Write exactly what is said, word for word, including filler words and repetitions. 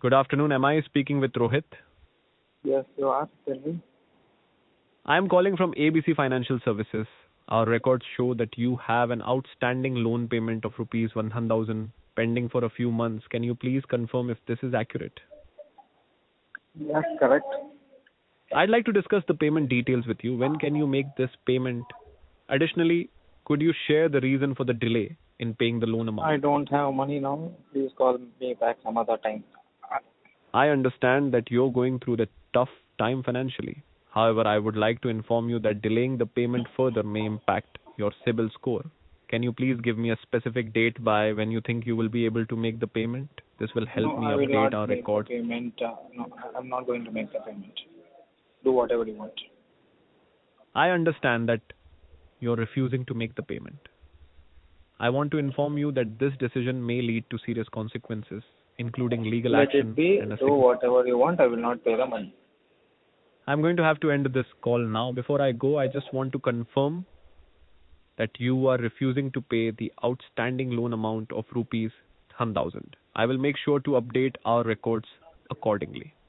Good afternoon. Am I speaking with Rohit? Yes, you are. Tell me. I am calling from A B C Financial Services. Our records show that you have an outstanding loan payment of rupees one thousand pending for a few months. Can you please confirm if this is accurate? Yes, correct. I'd like to discuss the payment details with you. When can you make this payment? Additionally, could you share the reason for the delay in paying the loan I amount? don't have money now. Please call me back some other time. I understand that you're going through the tough time financially. However, I would like to inform you that delaying the payment further may impact your CIBIL score. Can you please give me a specific date by when you think you will be able to make the payment? This will help No, me I will update not our make the records. payment. Uh, no, I'm not going to make the payment. Do whatever you want. I understand that you're refusing to make the payment. I want to inform you that this decision may lead to serious consequences, including legal Let it action be. and a Do significant. whatever you want. I will not pay the money. I'm going to have to end this call now. Before I go, I just want to confirm that you are refusing to pay the outstanding loan amount of rupees one thousand. I will make sure to update our records accordingly.